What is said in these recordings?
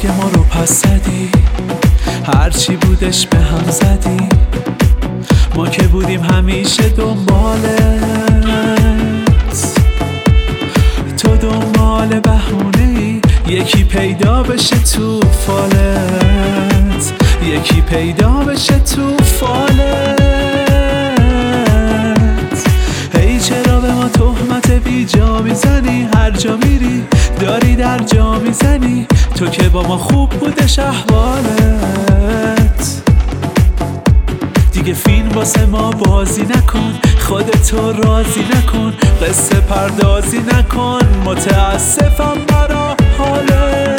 دیگه ما رو پس زدی، هرچی بودش به هم زدی. ما که بودیم همیشه دنبالت، تو دنبال بهونه‌ای یکی پیدا بشه تو فالت، یکی پیدا بشه تو فالت. هی چرا به ما تهمت بی جا میزنی؟ هر جا میری داری در جا میزنی. تو که با ما خوب بودش احوالت، دیگه فیلم واسه ما بازی نکن، خودتو راضی نکن، قصه پردازی نکن. متاسفم برا حالت،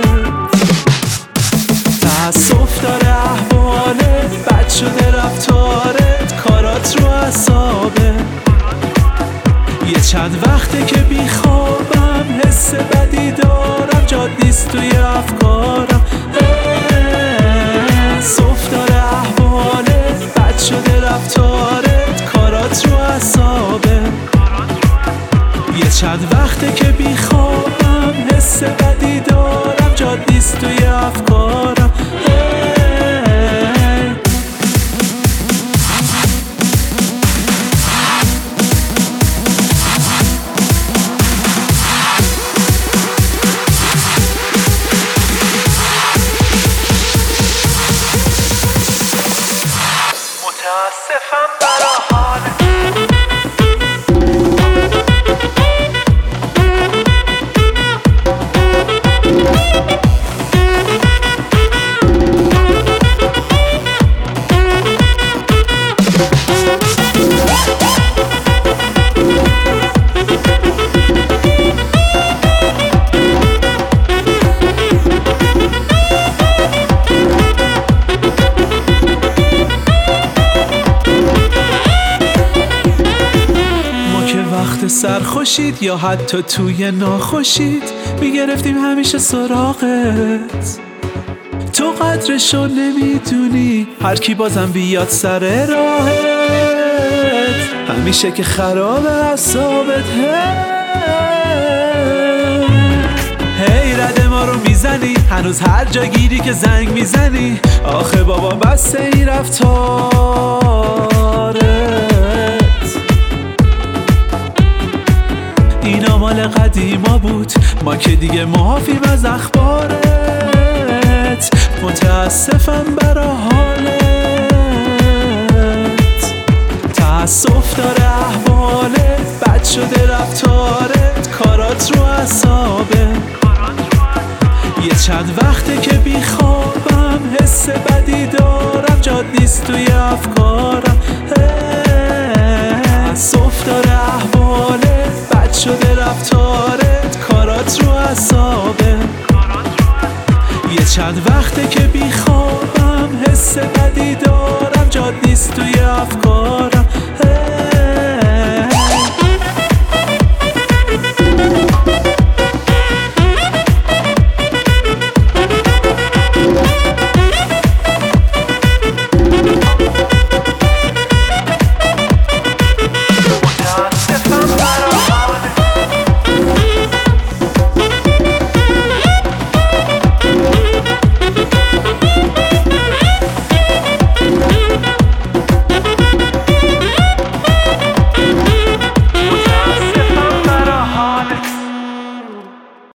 تأسف داره احوالت، بد شده رفتارت، کارات رو اعصابه. یه چند وقته که بیخوابم، حس بدی دارم، جاد نیست توی افکارم. تأسف داره احوالت، بد شده رفتارت، کارات رو اعصابه. یه چند وقته که بیخوابم، حس بدی دارم، جاد نیست توی افکارم. متاسفم برا حالت. وقت سرخوشید یا حتی توی ناخوشید، میگرفتیم همیشه سراغت. تو قدرشو نمیدونی، هر کی بازم بیاد سر راهت. همیشه که خراب اعصابت، هی رد ما رو میزنی، هنوز هر جا گیری که زنگ میزنی. آخه بابا بس این رفتارت، اینا مال قدیما بود، ما که دیگه معافیم از اخبارت. متاسفم برا حالت، تأسف داره احوالت، بد شده رفتارت، کارات رو اعصابه. یه چند وقته که بیخوابم، حس بدی دارم، جاد نیست توی افکارم. تأسف داره احوالت، بد شده رفتارت، کارات رو اعصابه. یه چند وقته که بیخوابم، حس بدی دارم، جاد نیست توی افکارم.